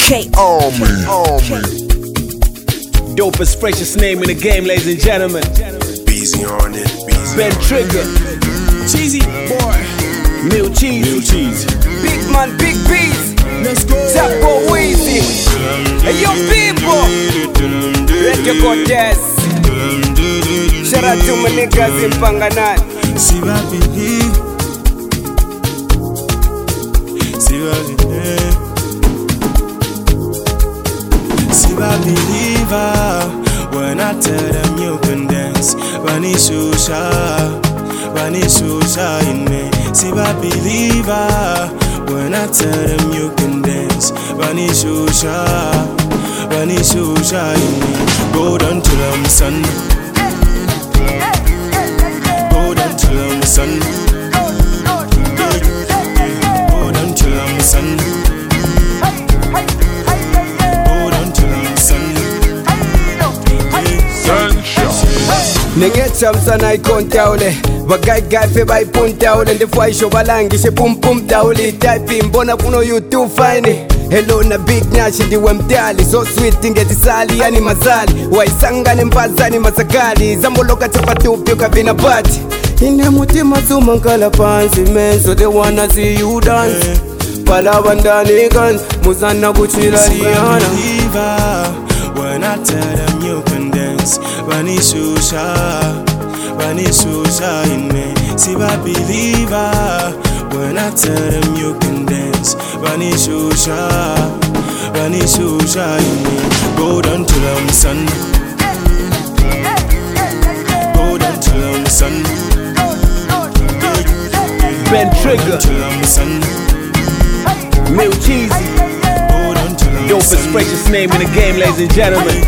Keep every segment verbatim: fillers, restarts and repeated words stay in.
K Army. Dopest, freshest name in the game, ladies and gentlemen. Beezy on it. Beezy Ben Trigger. Cheesy boy. Meal cheese. Meal cheese. Big man, big beats. Let's go. Zappo Weezy. Hey yo people. Retro Cortez. Shout out to my niggas in Panganan. See what I believe. See what I believe. See what I believe. When I tell them you can dance, Vani Shusha, Vani Shusha in me. See what I believe. When I tell them you can dance, Vani Shusha, Vani Shusha in me. Go down to them, son. Go down to them, son. Go down to them, son. Go down to them, son. Nengecha msana ikontaule Bagaigai fe bai puntaule Ndefwa isho balangi she pum pum tauli Type mbona kuno YouTube fine Hello na big nyashi ndiwe mtali So sweet ingeti sali yani mazali Waisangane mpazani masakali Zamboloka chapatupi ukavina bati Ine mutima zuma nkala pansi man So they wanna see you dance Palawandani guns Muzana kuchila Rihanna When I tell them you can dance, Vani Shusha, Vani Shusha in me. See I believe her. When I tell them you can dance, Vani Shusha, Vani Shusha in me. Go down to them, son. Go down to them, son. Ben Trigger. To them, son. Meal cheesy. Dopest, freshest name in the game, ladies and gentlemen.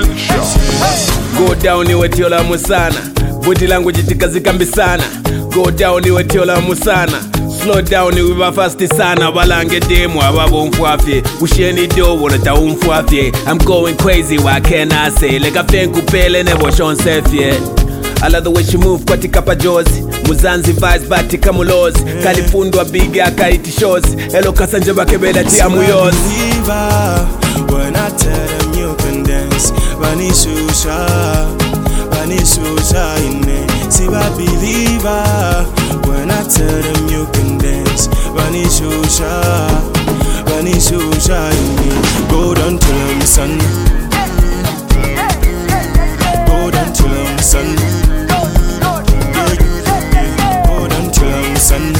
Go down iwe tiola musana. Buti langu jitika zikambisana. Go down iwe tiola musana. Slow down iwe bafasti sana. Balange demo ababo mfuafye. Usheni do wonata umfuafye. I'm going crazy, what can I say? Like a fenku pele nebo shon sefye. I love the way she move kwa tikapa jozi. Muzanzi vibes bati kamulozi. Kalifundwa bigi akaiti shows. Hello kasanje bakebela tia muyozi. When I tell them you can dance, Vani Shusha, Vani Shusha in me. See I believe her. When I tell them you can dance, Vani Shusha, Vani Shusha in me. Go down to them, son. Go down to them, son. Go down to them, son.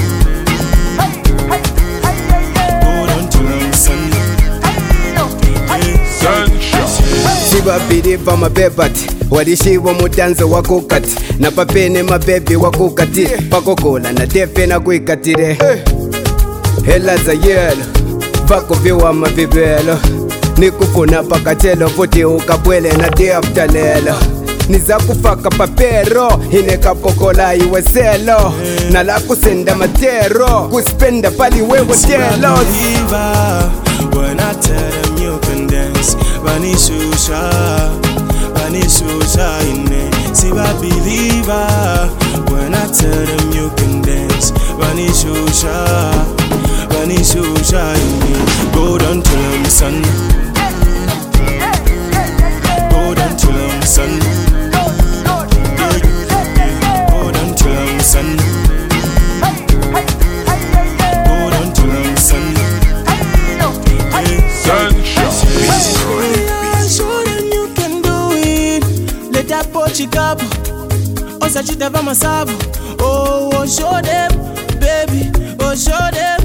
Go down to them, son. Shiba believe I'm a bebati Walishiwa mudanza wakukati Na papene mabebi wakukati Pakokola na defe na kuikatire Hela za yelo Vako viwa mavibelo Nikufuna pakachelo Futi ukabwele na day after lelo Niza kufaka papero Ineka pokola iwe selo Na la kusenda matero Kuspenda pali wewe telo When I tell them you can dance, Vani Shusha, Vani Shusha in me. See I believe her. When I tell them you can dance, Vani Shusha, Vani Shusha in me. Go down to them, son. Go down to them, son. Go down to them, son. Go down to them, son. Show them you can do it. Let that pochi kapo. Osa chita vama sabo. Oh, oh, show them, baby. Oh, show them.